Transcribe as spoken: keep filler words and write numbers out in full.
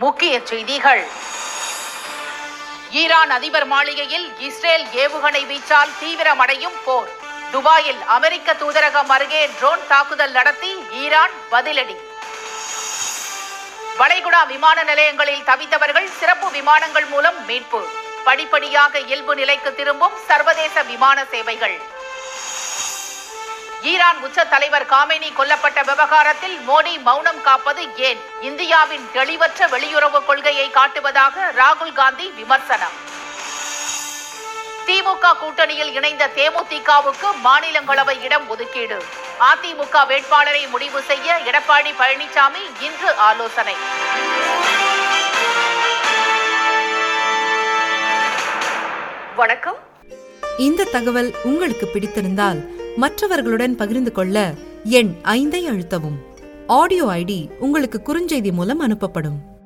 முக்கிய செய்திகள். ஈரான் அதிபர் மாளிகையில் இஸ்ரேல் ஏவுகணை வீச்சால் தீவிரமடையும் போர். துபாயில் அமெரிக்க தூதரகம் அருகே ட்ரோன் தாக்குதல் நடத்தி ஈரான் பதிலடி. வளைகுடா விமான நிலையங்களில் தவித்தவர்கள் சிறப்பு விமானங்கள் மூலம் மீட்பு. படிப்படியாக இயல்பு நிலைக்கு திரும்பும் சர்வதேச விமான சேவைகள். ஈரான் உச்ச தலைவர் காமேனி கொல்லப்பட்ட விவகாரத்தில் மோடி மௌனம் காப்பது ஏன்? இந்தியாவின் தெளிவற்ற வெளியுறவு கொள்கையை காட்டுவதாக ராகுல் காந்தி விமர்சனம். திமுக கூட்டணியில் இணைந்த தேமுதிகவுக்கு மாநிலங்களவை இடம் ஒதுக்கீடு. அதிமுக வேட்பாளரை முடிவு செய்ய எடப்பாடி பழனிசாமி இன்று ஆலோசனை. வணக்கம். இந்த தகவல் உங்களுக்கு பிடித்திருந்தால் மற்றவர்களுடன் பகிர்ந்து கொள்ள எண் ஐந்தை அழுத்தவும். ஆடியோ ஐடி உங்களுக்கு குறுஞ்செய்தி மூலம் அனுப்பப்படும்.